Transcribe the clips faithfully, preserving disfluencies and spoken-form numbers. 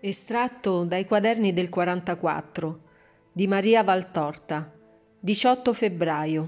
Estratto dai quaderni del quarantaquattro di Maria Valtorta, diciotto febbraio.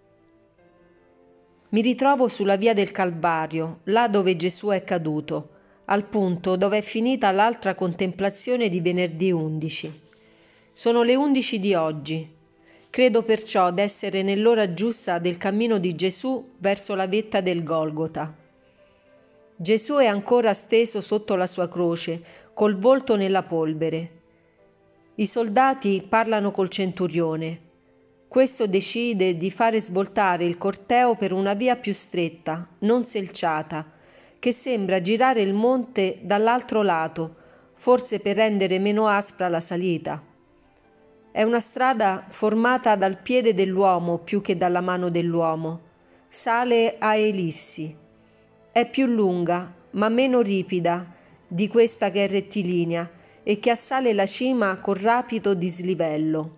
Mi ritrovo sulla via del Calvario, là dove Gesù è caduto, al punto dove è finita l'altra contemplazione di venerdì undici. Sono le undici di oggi. Credo perciò d'essere nell'ora giusta del cammino di Gesù verso la vetta del Golgota. Gesù è ancora steso sotto la sua croce, col volto nella polvere. I soldati parlano col centurione. Questo decide di fare svoltare il corteo per una via più stretta, non selciata, che sembra girare il monte dall'altro lato, forse per rendere meno aspra la salita. È una strada formata dal piede dell'uomo più che dalla mano dell'uomo. Sale a elissi. È più lunga, ma meno ripida di questa che è rettilinea e che assale la cima con rapido dislivello.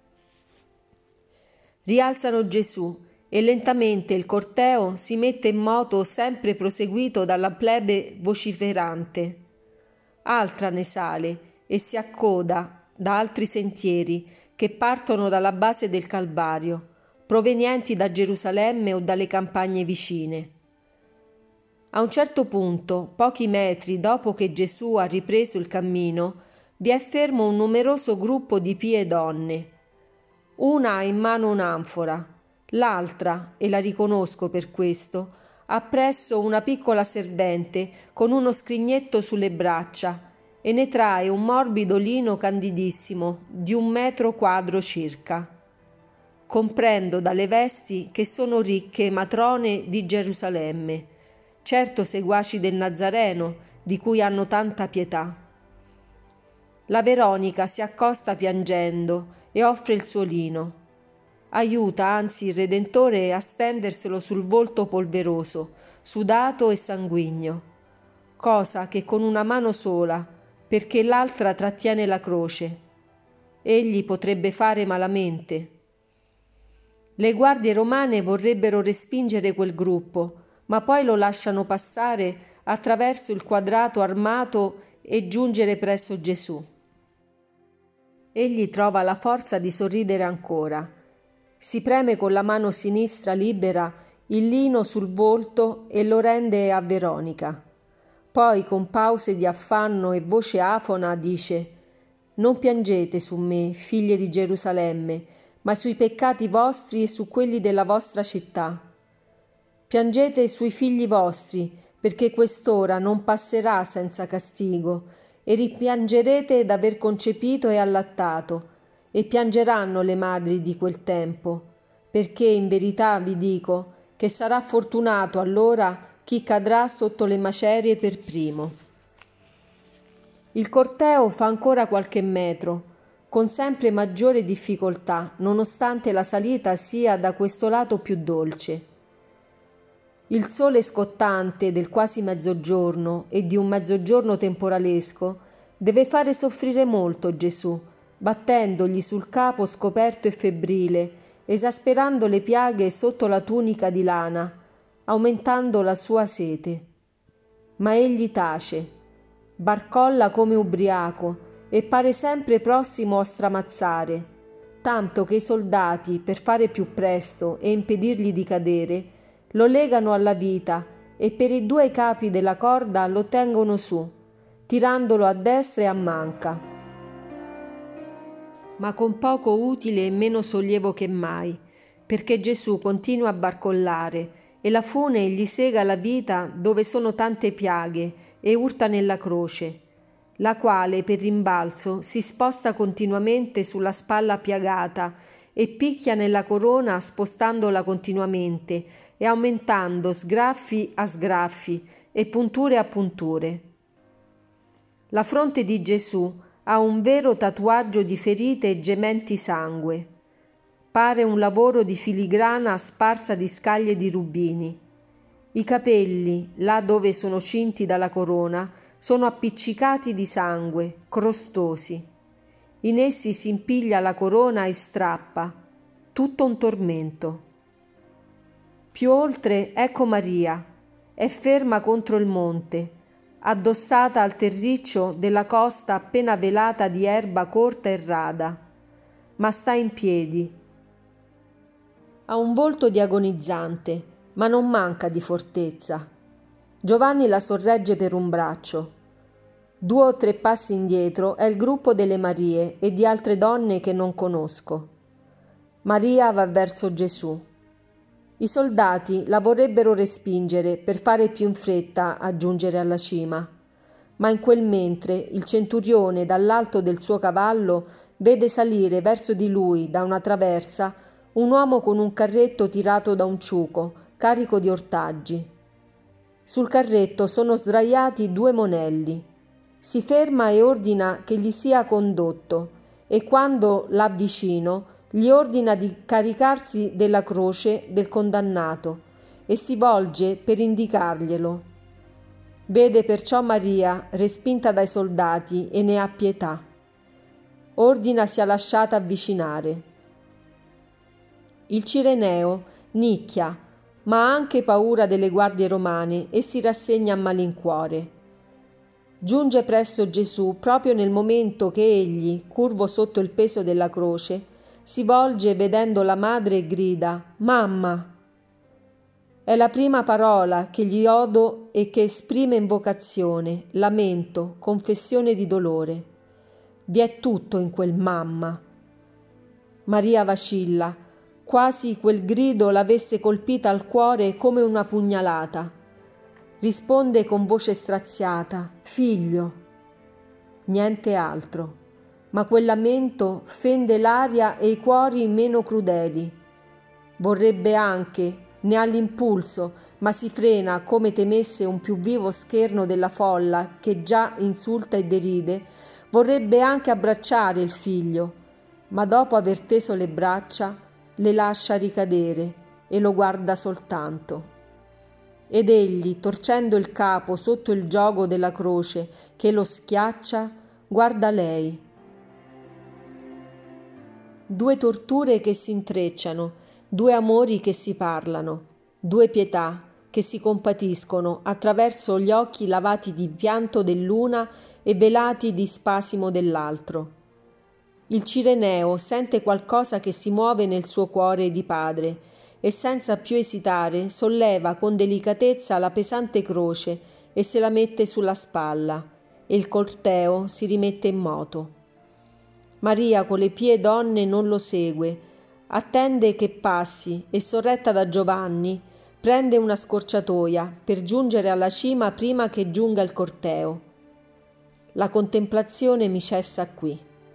Rialzano Gesù e lentamente il corteo si mette in moto, sempre proseguito dalla plebe vociferante. Altra ne sale e si accoda da altri sentieri che partono dalla base del Calvario, provenienti da Gerusalemme o dalle campagne vicine. A un certo punto, pochi metri dopo che Gesù ha ripreso il cammino, vi è fermo un numeroso gruppo di pie donne. Una ha in mano un'anfora, l'altra, e la riconosco per questo, ha presso una piccola servente con uno scrignetto sulle braccia e ne trae un morbido lino candidissimo di un metro quadro circa. Comprendo dalle vesti che sono ricche matrone di Gerusalemme, certo seguaci del Nazareno, di cui hanno tanta pietà. La Veronica si accosta piangendo e offre il suo lino. Aiuta anzi il Redentore a stenderselo sul volto polveroso, sudato e sanguigno, cosa che con una mano sola, perché l'altra trattiene la croce, egli potrebbe fare malamente. Le guardie romane vorrebbero respingere quel gruppo, ma poi lo lasciano passare attraverso il quadrato armato e giungere presso Gesù. Egli trova la forza di sorridere ancora. Si preme con la mano sinistra libera il lino sul volto e lo rende a Veronica. Poi, con pause di affanno e voce afona, dice: «Non piangete su me, figlie di Gerusalemme, ma sui peccati vostri e su quelli della vostra città. Piangete sui figli vostri, perché quest'ora non passerà senza castigo, e ripiangerete d'aver concepito e allattato, e piangeranno le madri di quel tempo, perché in verità vi dico che sarà fortunato allora chi cadrà sotto le macerie per primo». Il corteo fa ancora qualche metro, con sempre maggiore difficoltà, nonostante la salita sia da questo lato più dolce. Il sole scottante del quasi mezzogiorno e di un mezzogiorno temporalesco deve fare soffrire molto Gesù, battendogli sul capo scoperto e febbrile, esasperando le piaghe sotto la tunica di lana, aumentando la sua sete. Ma egli tace, barcolla come ubriaco e pare sempre prossimo a stramazzare, tanto che i soldati, per fare più presto e impedirgli di cadere, lo legano alla vita e per i due capi della corda lo tengono su, tirandolo a destra e a manca. Ma con poco utile e meno sollievo che mai, perché Gesù continua a barcollare e la fune gli sega la vita dove sono tante piaghe e urta nella croce, la quale per rimbalzo si sposta continuamente sulla spalla piagata e picchia nella corona spostandola continuamente e aumentando sgraffi a sgraffi e punture a punture. La fronte di Gesù ha un vero tatuaggio di ferite e gementi sangue. Pare un lavoro di filigrana sparsa di scaglie di rubini. I capelli, là dove sono cinti dalla corona, sono appiccicati di sangue, crostosi. In essi si impiglia la corona e strappa, tutto un tormento. Più oltre ecco Maria, è ferma contro il monte, addossata al terriccio della costa appena velata di erba corta e rada, ma sta in piedi. Ha un volto di agonizzante, ma non manca di fortezza. Giovanni la sorregge per un braccio. Due o tre passi indietro è il gruppo delle Marie e di altre donne che non conosco. Maria va verso Gesù. I soldati la vorrebbero respingere per fare più in fretta a giungere alla cima, ma in quel mentre il centurione dall'alto del suo cavallo vede salire verso di lui da una traversa un uomo con un carretto tirato da un ciuco carico di ortaggi. Sul carretto sono sdraiati due monelli. Si ferma e ordina che gli sia condotto e quando l'ha vicino gli ordina di caricarsi della croce del condannato e si volge per indicarglielo. Vede perciò Maria respinta dai soldati e ne ha pietà. Ordina sia lasciata avvicinare. Il Cireneo nicchia, ma ha anche paura delle guardie romane e si rassegna a malincuore. Giunge presso Gesù proprio nel momento che egli, curvo sotto il peso della croce, si volge vedendo la madre e grida: «Mamma!». È la prima parola che gli odo e che esprime invocazione, lamento, confessione di dolore. Vi è tutto in quel mamma. Maria vacilla, quasi quel grido l'avesse colpita al cuore come una pugnalata. Risponde con voce straziata: «Figlio!». Niente altro. Ma quel lamento fende l'aria e i cuori meno crudeli. Vorrebbe anche, ne ha l'impulso, ma si frena come temesse un più vivo scherno della folla che già insulta e deride, vorrebbe anche abbracciare il figlio, ma dopo aver teso le braccia le lascia ricadere e lo guarda soltanto. Ed egli, torcendo il capo sotto il giogo della croce che lo schiaccia, guarda lei. Due torture che si intrecciano, due amori che si parlano, due pietà che si compatiscono attraverso gli occhi lavati di pianto dell'una e velati di spasimo dell'altro. Il Cireneo sente qualcosa che si muove nel suo cuore di padre e senza più esitare solleva con delicatezza la pesante croce e se la mette sulla spalla e il corteo si rimette in moto. Maria con le pie donne non lo segue, attende che passi e sorretta da Giovanni prende una scorciatoia per giungere alla cima prima che giunga il corteo. La contemplazione mi cessa qui.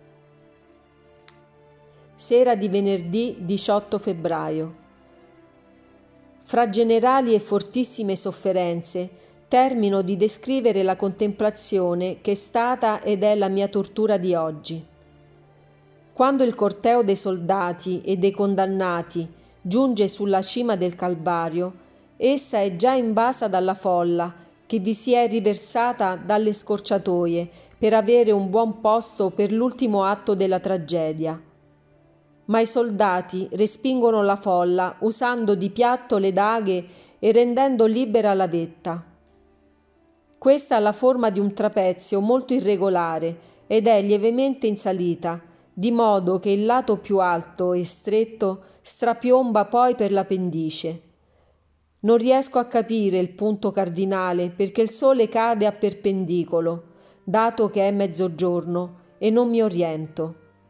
Sera di venerdì diciotto febbraio. Fra generali e fortissime sofferenze termino di descrivere la contemplazione che è stata ed è la mia tortura di oggi. Quando il corteo dei soldati e dei condannati giunge sulla cima del Calvario, essa è già invasa dalla folla che vi si è riversata dalle scorciatoie per avere un buon posto per l'ultimo atto della tragedia. Ma i soldati respingono la folla usando di piatto le daghe e rendendo libera la vetta. Questa ha la forma di un trapezio molto irregolare ed è lievemente in salita, di modo che il lato più alto e stretto strapiomba poi per la pendice. Non riesco a capire il punto cardinale perché il sole cade a perpendicolo, dato che è mezzogiorno, e non mi oriento.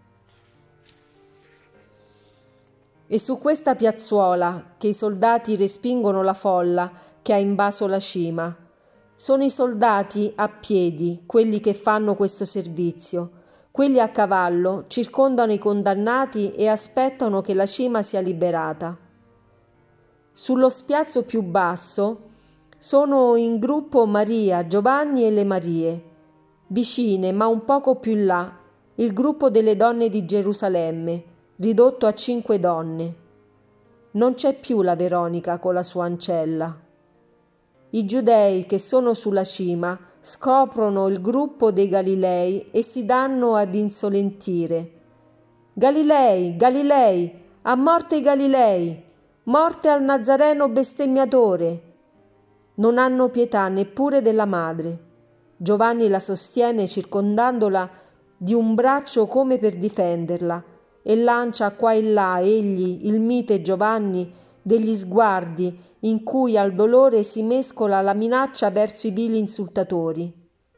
E su questa piazzuola che i soldati respingono la folla che ha invaso la cima. Sono i soldati a piedi quelli che fanno questo servizio. Quelli a cavallo circondano i condannati e aspettano che la cima sia liberata. Sullo spiazzo più basso sono in gruppo Maria, Giovanni e le Marie. Vicine, ma un poco più là, il gruppo delle donne di Gerusalemme, ridotto a cinque donne. Non c'è più la Veronica con la sua ancella. I giudei che sono sulla cima scoprono il gruppo dei Galilei e si danno ad insolentire. Galilei, Galilei, a morte i Galilei, morte al Nazareno bestemmiatore. Non hanno pietà neppure della madre. Giovanni la sostiene circondandola di un braccio come per difenderla e lancia qua e là egli, il mite Giovanni, degli sguardi in cui al dolore si mescola la minaccia verso i vili insultatori.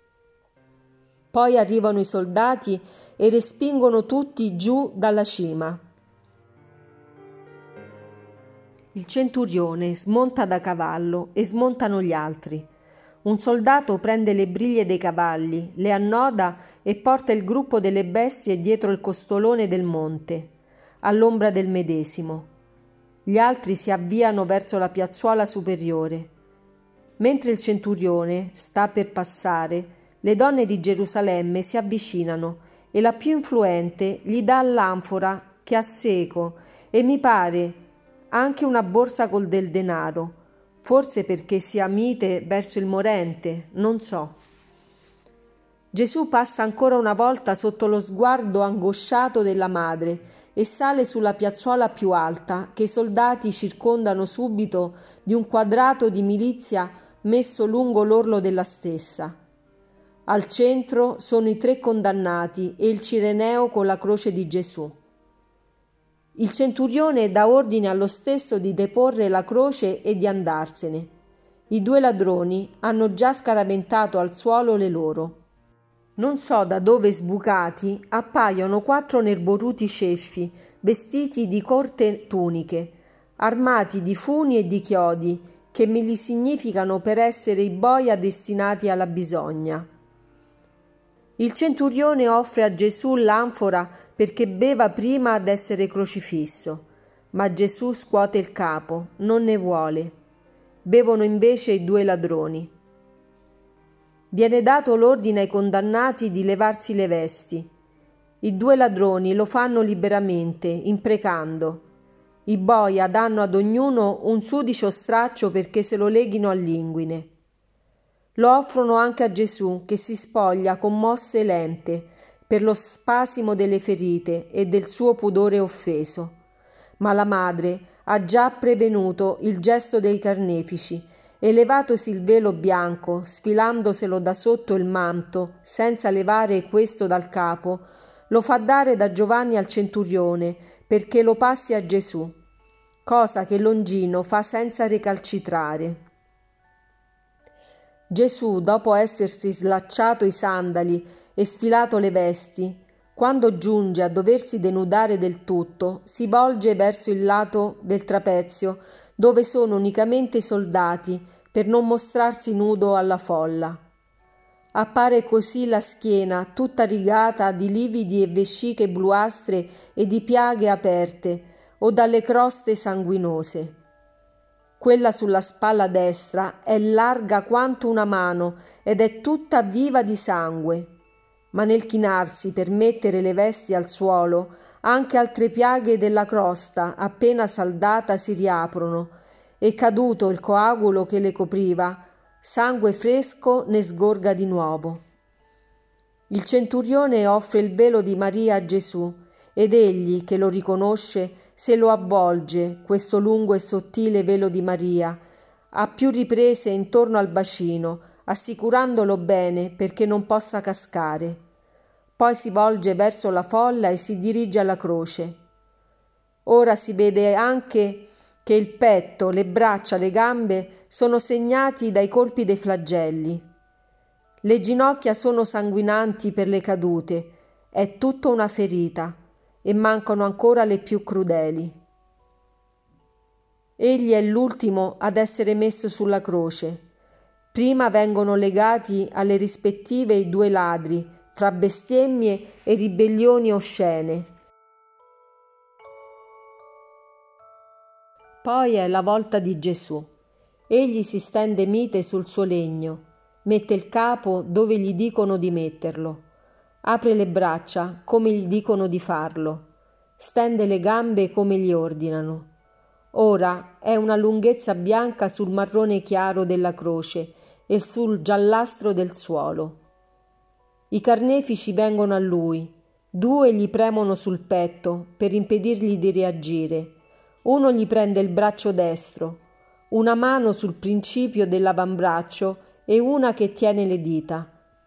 Poi arrivano i soldati e respingono tutti giù dalla cima. Il centurione smonta da cavallo e smontano gli altri. Un soldato prende le briglie dei cavalli, le annoda e porta il gruppo delle bestie dietro il costolone del monte, all'ombra del medesimo. Gli altri si avviano verso la piazzuola superiore. Mentre il centurione sta per passare, le donne di Gerusalemme si avvicinano e la più influente gli dà l'anfora che ha seco e mi pare anche una borsa col del denaro, forse perché sia mite verso il morente, non so. Gesù passa ancora una volta sotto lo sguardo angosciato della madre e sale sulla piazzuola più alta che i soldati circondano subito di un quadrato di milizia messo lungo l'orlo della stessa. Al centro sono i tre condannati e il cireneo con la croce di Gesù. Il centurione dà ordine allo stesso di deporre la croce e di andarsene. I due ladroni hanno già scaraventato al suolo le loro. Non so da dove sbucati appaiono quattro nerboruti ceffi, vestiti di corte tuniche, armati di funi e di chiodi, che me li significano per essere i boia destinati alla bisogna. Il centurione offre a Gesù l'anfora perché beva prima d'essere crocifisso, ma Gesù scuote il capo, non ne vuole. Bevono invece i due ladroni. Viene dato l'ordine ai condannati di levarsi le vesti. I due ladroni lo fanno liberamente, imprecando. I boia danno ad ognuno un sudicio straccio perché se lo leghino all'inguine. Lo offrono anche a Gesù, che si spoglia con mosse lente per lo spasimo delle ferite e del suo pudore offeso. Ma la madre ha già prevenuto il gesto dei carnefici e levatosi il velo bianco, sfilandoselo da sotto il manto, senza levare questo dal capo, lo fa dare da Giovanni al centurione perché lo passi a Gesù, cosa che Longino fa senza recalcitrare. Gesù, dopo essersi slacciato i sandali e sfilato le vesti, quando giunge a doversi denudare del tutto, si volge verso il lato del trapezio, dove sono unicamente i soldati, per non mostrarsi nudo alla folla. Appare così la schiena tutta rigata di lividi e vesciche bluastre e di piaghe aperte o dalle croste sanguinose. Quella sulla spalla destra è larga quanto una mano ed è tutta viva di sangue, ma nel chinarsi per mettere le vesti al suolo, anche altre piaghe della crosta appena saldata si riaprono e caduto il coagulo che le copriva, sangue fresco ne sgorga di nuovo. Il centurione offre il velo di Maria a Gesù ed egli, che lo riconosce, se lo avvolge, questo lungo e sottile velo di Maria, a più riprese intorno al bacino, assicurandolo bene perché non possa cascare. Poi si volge verso la folla e si dirige alla croce. Ora si vede anche che il petto, le braccia, le gambe sono segnati dai colpi dei flagelli. Le ginocchia sono sanguinanti per le cadute, è tutta una ferita, e mancano ancora le più crudeli. Egli è l'ultimo ad essere messo sulla croce. Prima vengono legati alle rispettive i due ladri, fra bestemmie e ribellioni oscene. Poi è la volta di Gesù. Egli si stende mite sul suo legno, mette il capo dove gli dicono di metterlo, apre le braccia come gli dicono di farlo, stende le gambe come gli ordinano. Ora è una lunghezza bianca sul marrone chiaro della croce e sul giallastro del suolo. I carnefici vengono a lui, due gli premono sul petto per impedirgli di reagire. Uno gli prende il braccio destro, una mano sul principio dell'avambraccio e una che tiene le dita,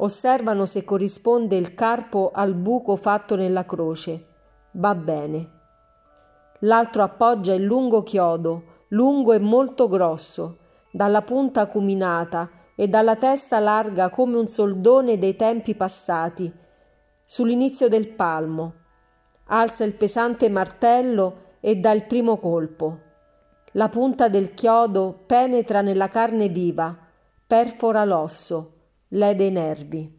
osservano se corrisponde il carpo al buco fatto nella croce. Va bene. L'altro appoggia il lungo chiodo, lungo e molto grosso, dalla punta acuminata e dalla testa larga come un soldone dei tempi passati, sull'inizio del palmo. Alza il pesante martello e dà il primo colpo. La punta del chiodo penetra nella carne viva, perfora l'osso, lede i nervi.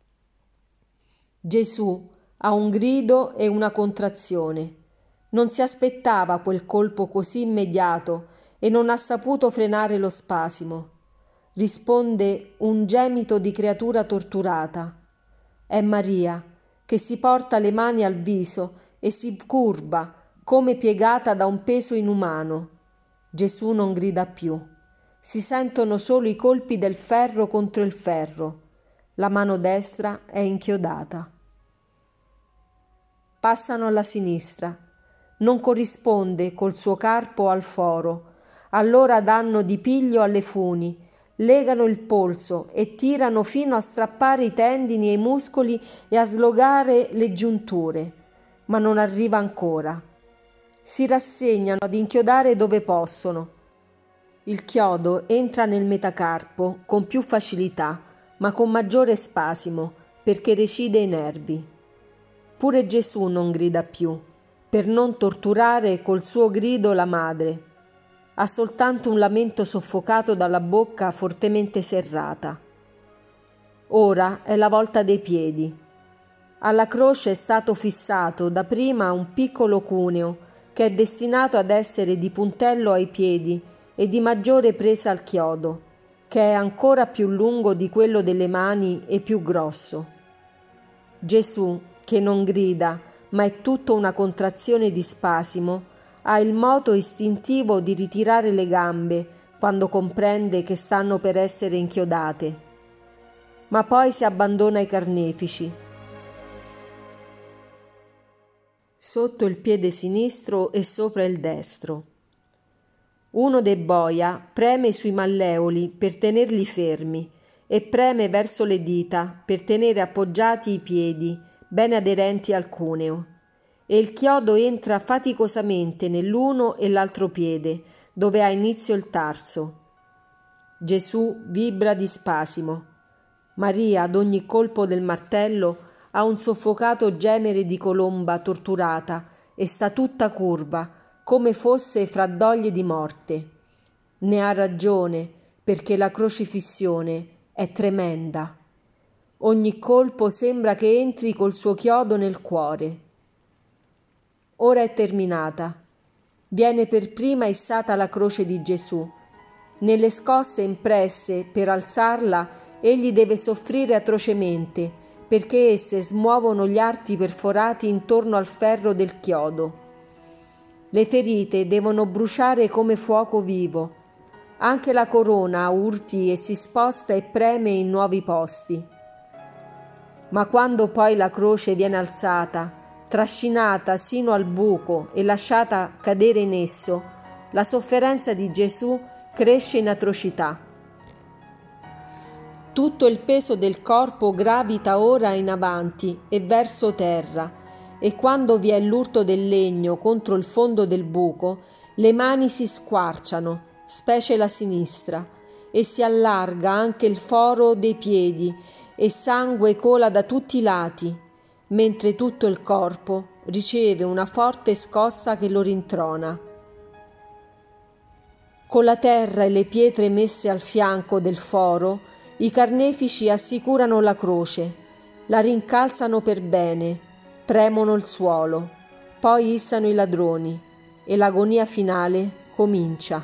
Gesù ha un grido e una contrazione. Non si aspettava quel colpo così immediato e non ha saputo frenare lo spasimo. Risponde un gemito di creatura torturata. È Maria, che si porta le mani al viso e si curva, come piegata da un peso inumano. Gesù non grida più. Si sentono solo i colpi del ferro contro il ferro. La mano destra è inchiodata. Passano alla sinistra. Non corrisponde col suo carpo al foro. Allora danno di piglio alle funi, legano il polso e tirano fino a strappare i tendini e i muscoli e a slogare le giunture, ma non arriva ancora. Si rassegnano ad inchiodare dove possono. Il chiodo entra nel metacarpo con più facilità, ma con maggiore spasimo, perché recide i nervi. Pure Gesù non grida più, per non torturare col suo grido la madre. Ha soltanto un lamento soffocato dalla bocca fortemente serrata. Ora è la volta dei piedi. Alla croce è stato fissato dapprima un piccolo cuneo che è destinato ad essere di puntello ai piedi e di maggiore presa al chiodo, che è ancora più lungo di quello delle mani e più grosso. Gesù, che non grida, ma è tutto una contrazione di spasimo, ha il moto istintivo di ritirare le gambe quando comprende che stanno per essere inchiodate. Ma poi si abbandona ai carnefici. Sotto il piede sinistro e sopra il destro. Uno dei boia preme sui malleoli per tenerli fermi e preme verso le dita per tenere appoggiati i piedi, ben aderenti al cuneo, e il chiodo entra faticosamente nell'uno e l'altro piede, dove ha inizio il tarso. Gesù vibra di spasimo. Maria, ad ogni colpo del martello, ha un soffocato gemere di colomba torturata e sta tutta curva, come fosse fra doglie di morte. Ne ha ragione, perché la crocifissione è tremenda. Ogni colpo sembra che entri col suo chiodo nel cuore. Ora è terminata. Viene per prima issata la croce di Gesù. Nelle scosse impresse per alzarla, egli deve soffrire atrocemente, perché esse smuovono gli arti perforati intorno al ferro del chiodo. Le ferite devono bruciare come fuoco vivo. Anche la corona ha urti e si sposta e preme in nuovi posti. Ma quando poi la croce viene alzata, trascinata sino al buco e lasciata cadere in esso, la sofferenza di Gesù cresce in atrocità. Tutto il peso del corpo gravita ora in avanti e verso terra, e quando vi è l'urto del legno contro il fondo del buco, le mani si squarciano, specie la sinistra, e si allarga anche il foro dei piedi, e sangue cola da tutti i lati, mentre tutto il corpo riceve una forte scossa che lo rintrona. Con la terra e le pietre messe al fianco del foro, i carnefici assicurano la croce, la rincalzano per bene, premono il suolo, poi issano i ladroni e l'agonia finale comincia.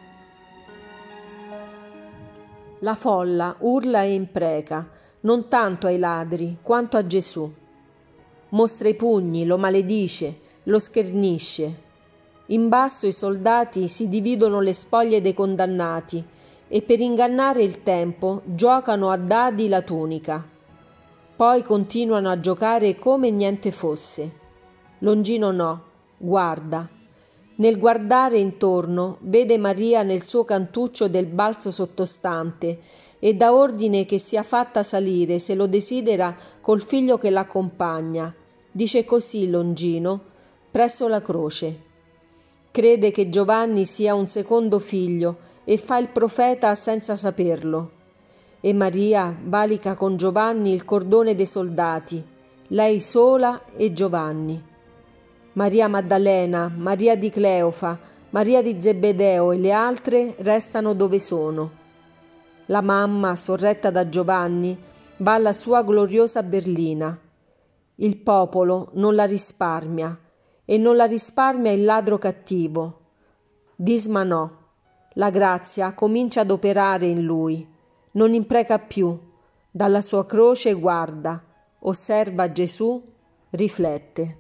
La folla urla e impreca, non tanto ai ladri quanto a Gesù. Mostra i pugni, lo maledice, lo schernisce. In basso i soldati si dividono le spoglie dei condannati e per ingannare il tempo giocano a dadi la tunica. Poi continuano a giocare come niente fosse. Longino no, guarda. Nel guardare intorno vede Maria nel suo cantuccio del balzo sottostante e dà ordine che sia fatta salire, se lo desidera, col figlio che l'accompagna. Dice così Longino, presso la croce. Crede che Giovanni sia un secondo figlio e fa il profeta senza saperlo. E Maria valica con Giovanni il cordone dei soldati, lei sola e Giovanni. Maria Maddalena, Maria di Cleofa, Maria di Zebedeo e le altre restano dove sono. La mamma, sorretta da Giovanni, va alla sua gloriosa berlina. Il popolo non la risparmia e non la risparmia il ladro cattivo. Disma no, la grazia comincia ad operare in lui, non impreca più, dalla sua croce guarda, osserva Gesù, riflette.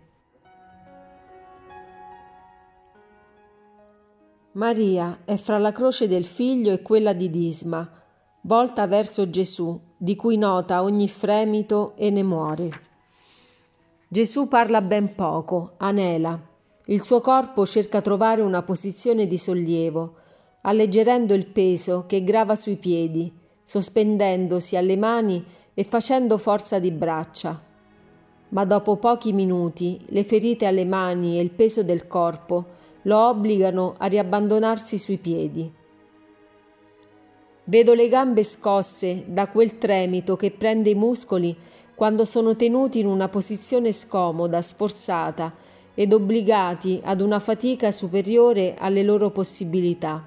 Maria è fra la croce del figlio e quella di Disma, volta verso Gesù, di cui nota ogni fremito e ne muore. Gesù parla ben poco, anela. Il suo corpo cerca trovare una posizione di sollievo, alleggerendo il peso che grava sui piedi, sospendendosi alle mani e facendo forza di braccia. Ma dopo pochi minuti le ferite alle mani e il peso del corpo lo obbligano a riabbandonarsi sui piedi. Vedo le gambe scosse da quel tremito che prende i muscoli quando sono tenuti in una posizione scomoda, sforzata ed obbligati ad una fatica superiore alle loro possibilità.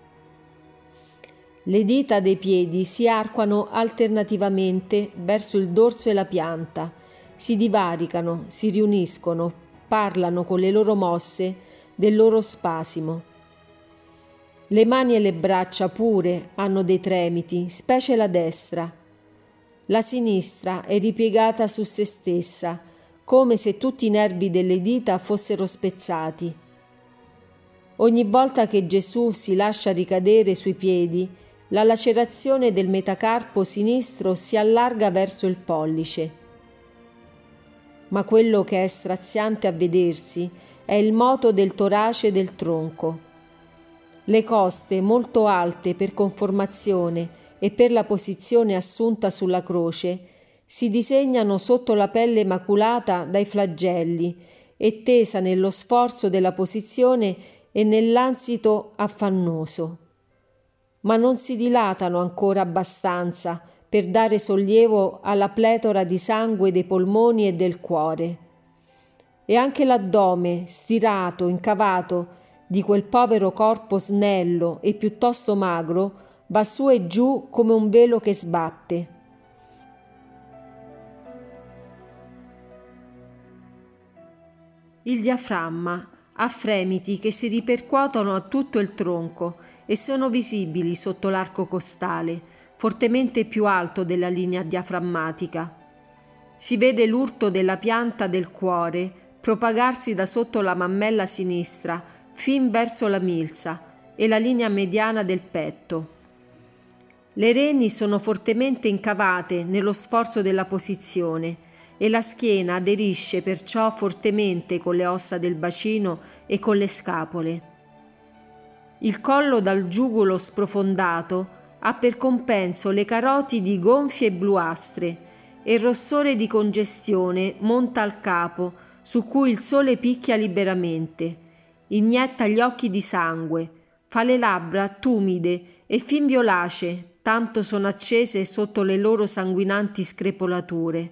Le dita dei piedi si arcuano alternativamente verso il dorso e la pianta, si divaricano, si riuniscono, parlano con le loro mosse del loro spasimo. Le mani e le braccia pure hanno dei tremiti, specie la destra. La sinistra è ripiegata su se stessa, come se tutti i nervi delle dita fossero spezzati. Ogni volta che Gesù si lascia ricadere sui piedi, la lacerazione del metacarpo sinistro si allarga verso il pollice. Ma quello che è straziante a vedersi è il moto del torace e del tronco. Le coste, molto alte per conformazione e per la posizione assunta sulla croce, si disegnano sotto la pelle maculata dai flagelli e tesa nello sforzo della posizione e nell'ansito affannoso. Ma non si dilatano ancora abbastanza per dare sollievo alla pletora di sangue dei polmoni e del cuore. E anche l'addome, stirato, incavato, di quel povero corpo snello e piuttosto magro, va su e giù come un velo che sbatte. Il diaframma ha fremiti che si ripercuotono a tutto il tronco e sono visibili sotto l'arco costale, fortemente più alto della linea diaframmatica. Si vede l'urto della pianta del cuore propagarsi da sotto la mammella sinistra fin verso la milza e la linea mediana del petto. Le reni sono fortemente incavate nello sforzo della posizione e la schiena aderisce perciò fortemente con le ossa del bacino e con le scapole. Il collo dal giugulo sprofondato ha per compenso le carotidi gonfie e bluastre e il rossore di congestione monta al capo su cui il sole picchia liberamente, inietta gli occhi di sangue, fa le labbra tumide e fin violacee, tanto sono accese sotto le loro sanguinanti screpolature.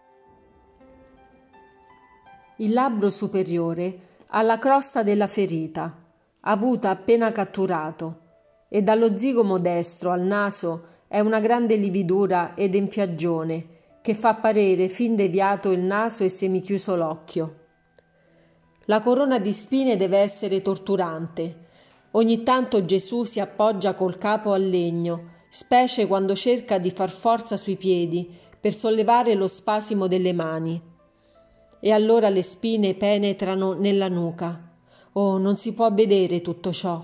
Il labbro superiore ha la crosta della ferita, avuta appena catturato, e dallo zigomo destro al naso è una grande lividura ed enfiaggione che fa parere fin deviato il naso e semichiuso l'occhio. La corona di spine deve essere torturante. Ogni tanto Gesù si appoggia col capo al legno, specie quando cerca di far forza sui piedi per sollevare lo spasimo delle mani. E allora le spine penetrano nella nuca. Oh, non si può vedere tutto ciò.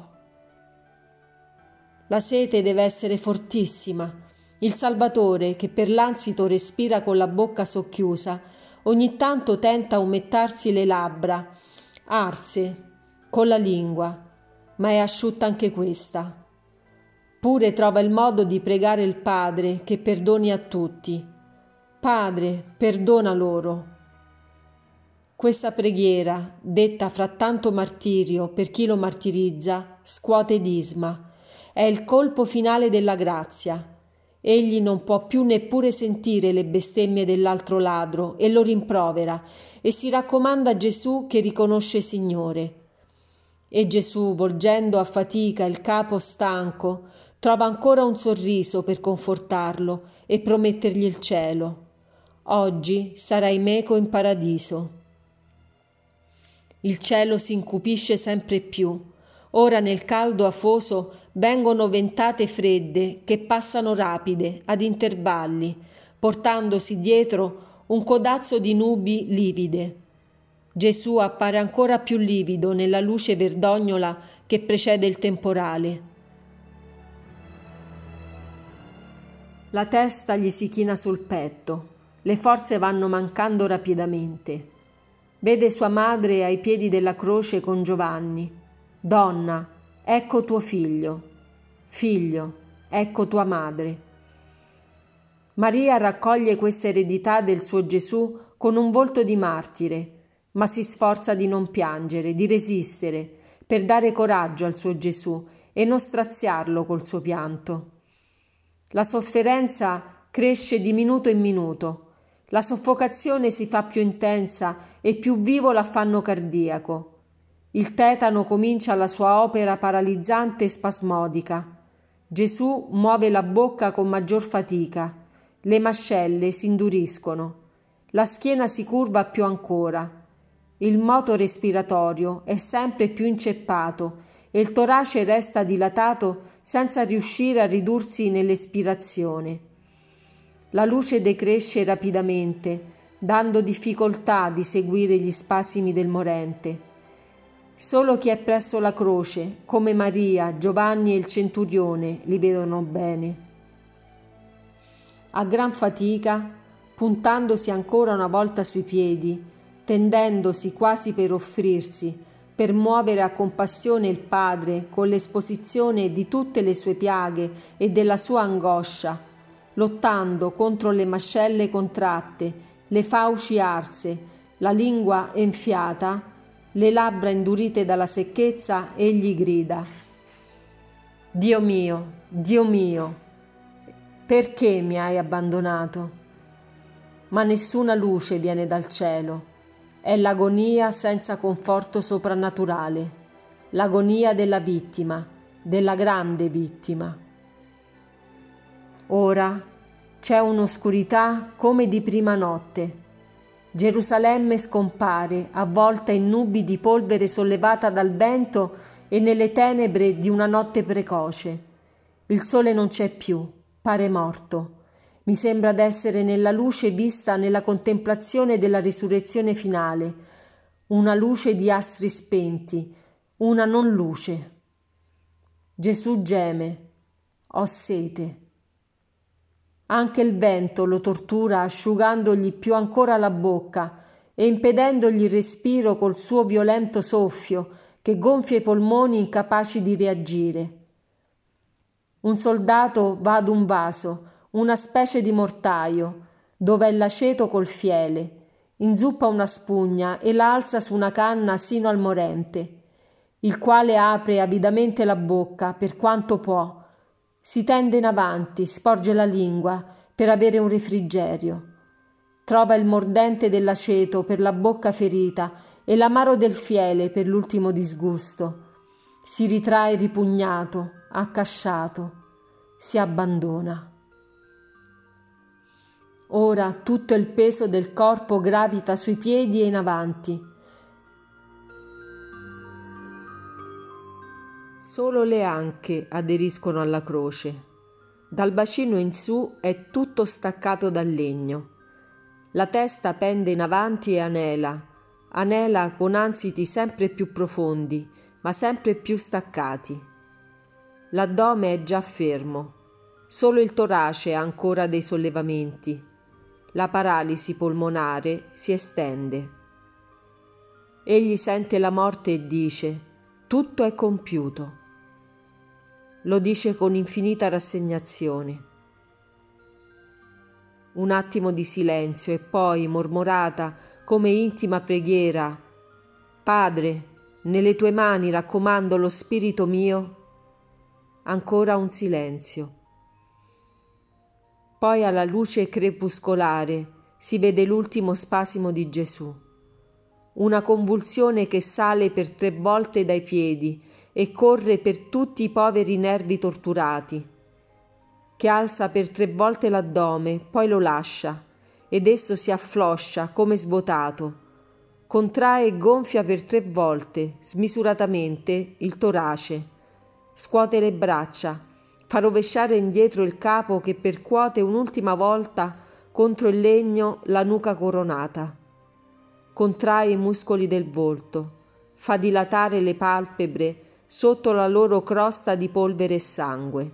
La sete deve essere fortissima. Il Salvatore, che per l'ansito respira con la bocca socchiusa, ogni tanto tenta a umettarsi le labbra, arse, con la lingua, ma è asciutta anche questa. Eppure trova il modo di pregare il Padre che perdoni a tutti. Padre, perdona loro. Questa preghiera, detta fra tanto martirio per chi lo martirizza, scuote Disma. È il colpo finale della grazia. Egli non può più neppure sentire le bestemmie dell'altro ladro e lo rimprovera e si raccomanda a Gesù che riconosce Signore. E Gesù, volgendo a fatica il capo stanco, trova ancora un sorriso per confortarlo e promettergli il cielo. Oggi sarai meco in paradiso. Il cielo si incupisce sempre più. Ora nel caldo afoso vengono ventate fredde che passano rapide, ad intervalli, portandosi dietro un codazzo di nubi livide. Gesù appare ancora più livido nella luce verdognola che precede il temporale. La testa gli si china sul petto, le forze vanno mancando rapidamente. Vede sua madre ai piedi della croce con Giovanni. Donna, ecco tuo figlio. Figlio, ecco tua madre. Maria raccoglie questa eredità del suo Gesù con un volto di martire, ma si sforza di non piangere, di resistere, per dare coraggio al suo Gesù e non straziarlo col suo pianto. La sofferenza cresce di minuto in minuto. La soffocazione si fa più intensa e più vivo l'affanno cardiaco. Il tetano comincia la sua opera paralizzante e spasmodica. Gesù muove la bocca con maggior fatica. Le mascelle si induriscono. La schiena si curva più ancora. Il moto respiratorio è sempre più inceppato e il torace resta dilatato senza riuscire a ridursi nell'espirazione. La luce decresce rapidamente, dando difficoltà di seguire gli spasimi del morente. Solo chi è presso la croce, come Maria, Giovanni e il centurione, li vedono bene. A gran fatica, puntandosi ancora una volta sui piedi, tendendosi quasi per offrirsi, per muovere a compassione il Padre con l'esposizione di tutte le sue piaghe e della sua angoscia, lottando contro le mascelle contratte, le fauci arse, la lingua enfiata, le labbra indurite dalla secchezza, egli grida: Dio mio, Dio mio, perché mi hai abbandonato? Ma nessuna luce viene dal cielo. È l'agonia senza conforto soprannaturale, l'agonia della vittima, della grande vittima. Ora c'è un'oscurità come di prima notte. Gerusalemme scompare, avvolta in nubi di polvere sollevata dal vento e nelle tenebre di una notte precoce. Il sole non c'è più, pare morto. Mi sembra d'essere nella luce vista nella contemplazione della risurrezione finale, una luce di astri spenti, una non luce. Gesù geme: ho sete. Anche il vento lo tortura, asciugandogli più ancora la bocca e impedendogli il respiro col suo violento soffio che gonfia i polmoni incapaci di reagire. Un soldato va ad un vaso, una specie di mortaio, dove è l'aceto col fiele, inzuppa una spugna e la alza su una canna sino al morente, il quale apre avidamente la bocca per quanto può, si tende in avanti, sporge la lingua per avere un refrigerio. Trova il mordente dell'aceto per la bocca ferita e l'amaro del fiele per l'ultimo disgusto. Si ritrae ripugnato, accasciato, si abbandona. Ora tutto il peso del corpo gravita sui piedi e in avanti. Solo le anche aderiscono alla croce. Dal bacino in su è tutto staccato dal legno. La testa pende in avanti e anela, anela con ansiti sempre più profondi, ma sempre più staccati. L'addome è già fermo, solo il torace ha ancora dei sollevamenti. La paralisi polmonare si estende. Egli sente la morte e dice: tutto è compiuto. lo dice con infinita rassegnazione. Un attimo di silenzio e poi, mormorata come intima preghiera: Padre, nelle tue mani raccomando lo spirito mio. Ancora un silenzio. Poi alla luce crepuscolare si vede l'ultimo spasimo di Gesù. Una convulsione che sale per tre volte dai piedi e corre per tutti i poveri nervi torturati, che alza per tre volte l'addome, poi lo lascia, ed esso si affloscia come svuotato, contrae e gonfia per tre volte, smisuratamente, il torace, scuote le braccia, fa rovesciare indietro il capo che percuote un'ultima volta contro il legno la nuca coronata, contrae i muscoli del volto, fa dilatare le palpebre sotto la loro crosta di polvere e sangue.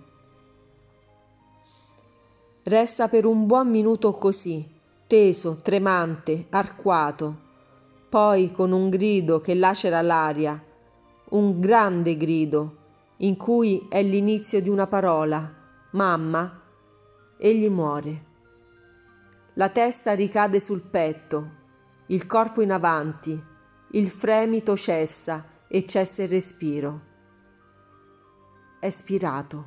Resta per un buon minuto così, teso, tremante, arcuato, poi con un grido che lacera l'aria, un grande grido, in cui è l'inizio di una parola, mamma, egli muore. La testa ricade sul petto, il corpo in avanti, il fremito cessa e cessa il respiro. È spirato.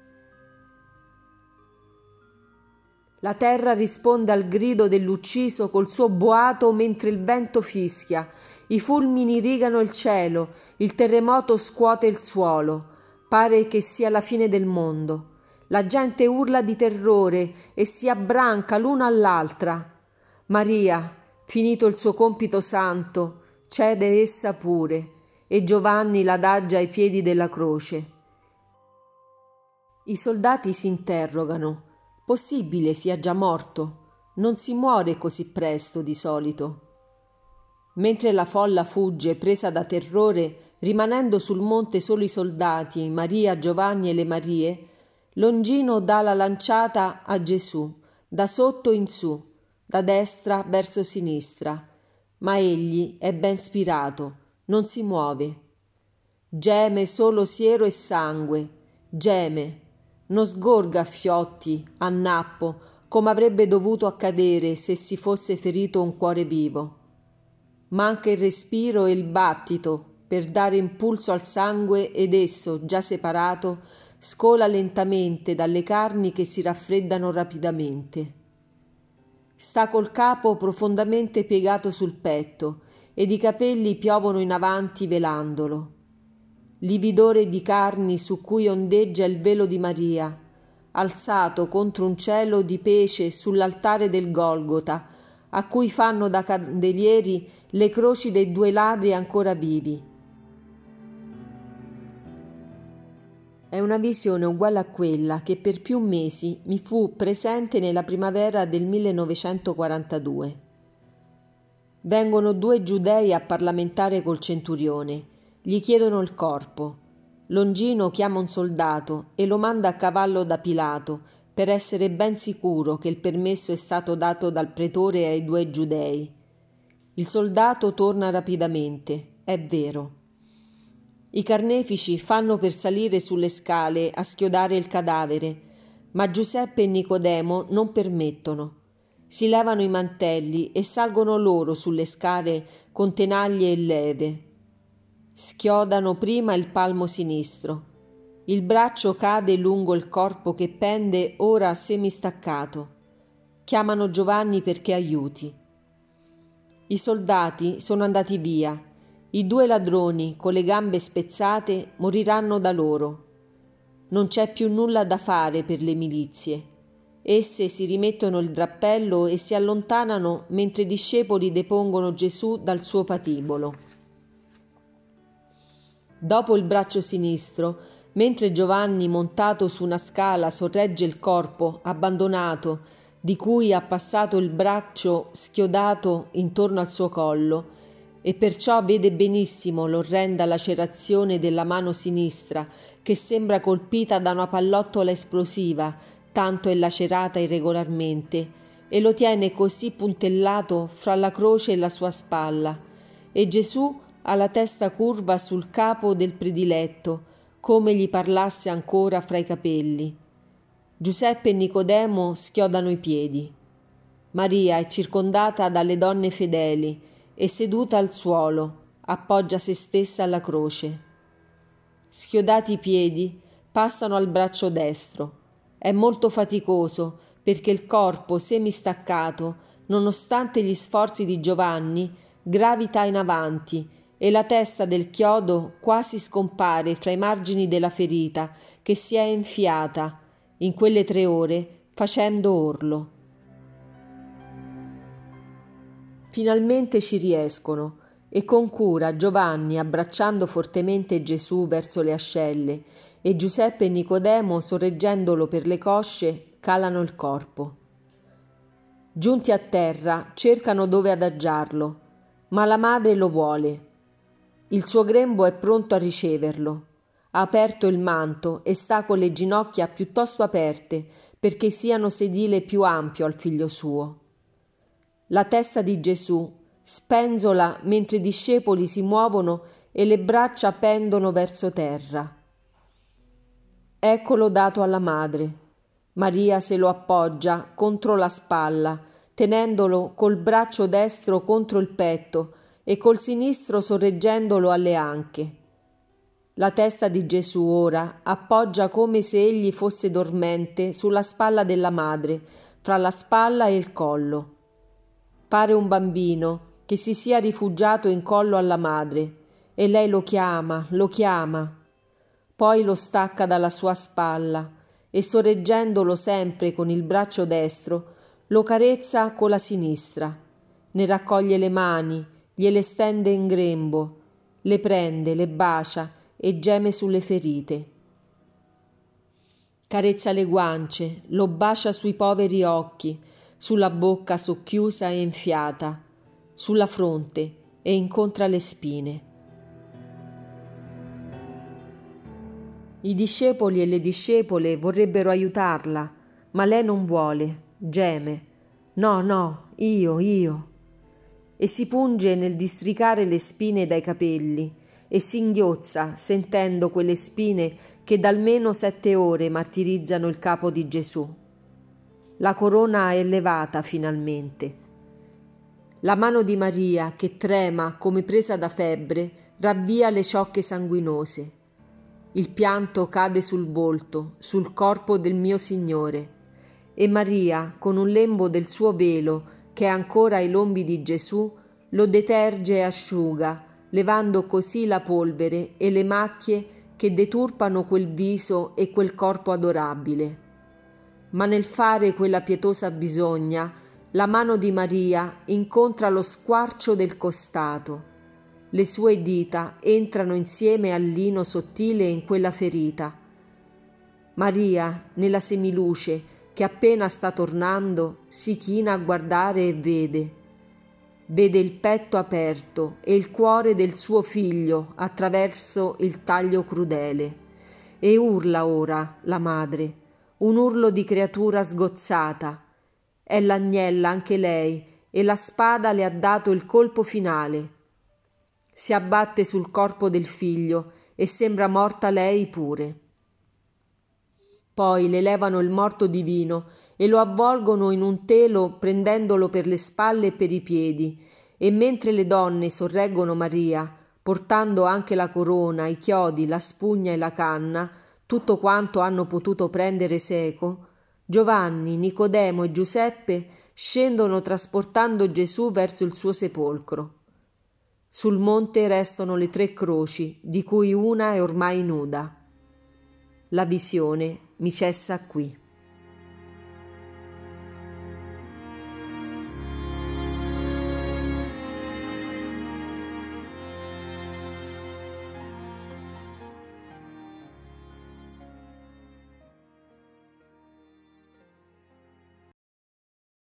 La terra risponde al grido dell'ucciso col suo boato mentre il vento fischia, i fulmini rigano il cielo, il terremoto scuote il suolo. Pare che sia la fine del mondo. La gente urla di terrore e si abbranca l'una all'altra. Maria, finito il suo compito santo, cede essa pure, e Giovanni l'adagia ai piedi della croce. I soldati si interrogano. Possibile sia già morto? Non si muore così presto di solito. Mentre la folla fugge presa da terrore, rimanendo sul monte solo i soldati, Maria, Giovanni e le Marie, Longino dà la lanciata a Gesù, da sotto in su, da destra verso sinistra, ma egli è ben spirato, non si muove. Geme solo siero e sangue, geme, non sgorga a fiotti, a nappo, come avrebbe dovuto accadere se si fosse ferito un cuore vivo. Manca il respiro e il battito per dare impulso al sangue ed esso, già separato, scola lentamente dalle carni che si raffreddano rapidamente. Sta col capo profondamente piegato sul petto ed i capelli piovono in avanti velandolo. Lividore di carni su cui ondeggia il velo di Maria, alzato contro un cielo di pece sull'altare del Golgota, a cui fanno da candelieri le croci dei due ladri ancora vivi. È una visione uguale a quella che per più mesi mi fu presente nella primavera del millenovecentoquarantadue. Vengono due giudei a parlamentare col centurione, gli chiedono il corpo. Longino chiama un soldato e lo manda a cavallo da Pilato per essere ben sicuro che il permesso è stato dato dal pretore ai due giudei. Il soldato torna rapidamente, è vero. I carnefici fanno per salire sulle scale a schiodare il cadavere, ma Giuseppe e Nicodemo non permettono. Si levano i mantelli e salgono loro sulle scale con tenaglie e leve. Schiodano prima il palmo sinistro. Il braccio cade lungo il corpo che pende ora semistaccato. Chiamano Giovanni perché aiuti. I soldati sono andati via. I due ladroni, con le gambe spezzate, moriranno da loro. Non c'è più nulla da fare per le milizie. Esse si rimettono il drappello e si allontanano mentre i discepoli depongono Gesù dal suo patibolo. Dopo il braccio sinistro, mentre Giovanni, montato su una scala, sorregge il corpo abbandonato, di cui ha passato il braccio schiodato intorno al suo collo, e perciò vede benissimo l'orrenda lacerazione della mano sinistra che sembra colpita da una pallottola esplosiva, tanto è lacerata irregolarmente, e lo tiene così puntellato fra la croce e la sua spalla, e Gesù ha la testa curva sul capo del prediletto, come gli parlasse ancora fra i capelli. Giuseppe e Nicodemo schiodano i piedi. Maria è circondata dalle donne fedeli e seduta al suolo appoggia se stessa alla croce. Schiodati i piedi, passano al braccio destro. È molto faticoso perché il corpo semistaccato, nonostante gli sforzi di Giovanni, gravita in avanti e la testa del chiodo quasi scompare fra i margini della ferita che si è enfiata in quelle tre ore facendo orlo. Finalmente ci riescono e con cura Giovanni, abbracciando fortemente Gesù verso le ascelle, e Giuseppe e Nicodemo, sorreggendolo per le cosce, calano il corpo. Giunti a terra, cercano dove adagiarlo, ma la madre lo vuole. Il suo grembo è pronto a riceverlo. Ha aperto il manto e sta con le ginocchia piuttosto aperte perché siano sedile più ampio al figlio suo. La testa di Gesù spenzola mentre i discepoli si muovono e le braccia pendono verso terra. Eccolo dato alla madre. Maria se lo appoggia contro la spalla, tenendolo col braccio destro contro il petto e col sinistro sorreggendolo alle anche. La testa di Gesù ora appoggia come se egli fosse dormente sulla spalla della madre, fra la spalla e il collo. Pare un bambino che si sia rifugiato in collo alla madre e lei lo chiama, lo chiama. Poi lo stacca dalla sua spalla e sorreggendolo sempre con il braccio destro lo carezza con la sinistra, ne raccoglie le mani, gliele stende in grembo, le prende, le bacia e geme sulle ferite. Carezza le guance, lo bacia sui poveri occhi, sulla bocca socchiusa e enfiata, sulla fronte e incontra le spine. I discepoli e le discepole vorrebbero aiutarla, ma lei non vuole, geme. No, no, io, io. E si punge nel districare le spine dai capelli e singhiozza sentendo quelle spine che da almeno sette ore martirizzano il capo di Gesù. La corona è levata finalmente. La mano di Maria, che trema come presa da febbre, ravvia le ciocche sanguinose. Il pianto cade sul volto, sul corpo del mio Signore, e Maria, con un lembo del suo velo, che è ancora ai lombi di Gesù, lo deterge e asciuga, levando così la polvere e le macchie che deturpano quel viso e quel corpo adorabile. Ma nel fare quella pietosa bisogna, la mano di Maria incontra lo squarcio del costato. Le sue dita entrano insieme al lino sottile in quella ferita. Maria, nella semiluce, che appena sta tornando, si china a guardare e vede. Vede il petto aperto e il cuore del suo figlio attraverso il taglio crudele. E urla ora la madre, un urlo di creatura sgozzata. È l'agnella anche lei e la spada le ha dato il colpo finale. Si abbatte sul corpo del figlio e sembra morta lei pure. Poi le levano il morto divino e lo avvolgono in un telo prendendolo per le spalle e per i piedi, e mentre le donne sorreggono Maria, portando anche la corona, i chiodi, la spugna e la canna, tutto quanto hanno potuto prendere seco, Giovanni, Nicodemo e Giuseppe scendono trasportando Gesù verso il suo sepolcro. Sul monte restano le tre croci, di cui una è ormai nuda. La visione mi cessa qui.